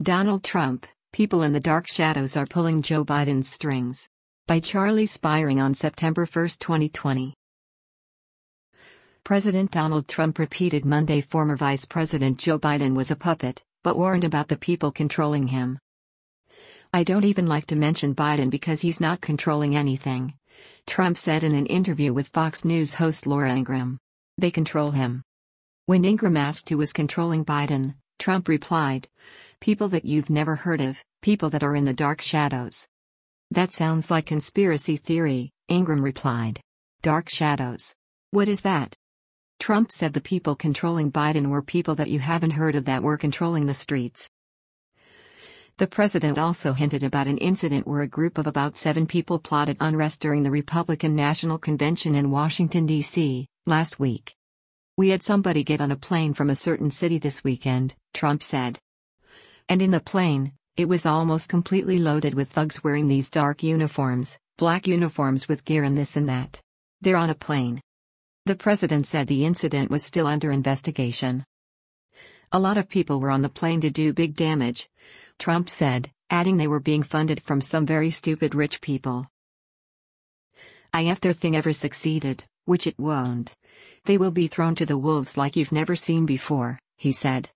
Donald Trump, People in the Dark Shadows Are Pulling Joe Biden's Strings. By Charlie Spiring on September 1, 2020. President Donald Trump repeated Monday former Vice President Joe Biden was a puppet, but warned about the people controlling him. "I don't even like to mention Biden because he's not controlling anything," Trump said in an interview with Fox News host Laura Ingraham. "They control him." When Ingraham asked who was controlling Biden, Trump replied, "People that you've never heard of, people that are in the dark shadows." "That sounds like conspiracy theory," Ingraham replied. "Dark shadows? What is that?" Trump said the people controlling Biden were people that you haven't heard of that were controlling the streets. The president also hinted about an incident where a group of about 7 people plotted unrest during the Republican National Convention in Washington, D.C., last week. "We had somebody get on a plane from a certain city this weekend," Trump said. "And in the plane, it was almost completely loaded with thugs wearing these dark uniforms, black uniforms with gear and this and that. They're on a plane." The president said the incident was still under investigation. "A lot of people were on the plane to do big damage," Trump said, adding they were being funded from some very stupid rich people. "If their thing ever succeeded, which it won't, they will be thrown to the wolves like you've never seen before," he said.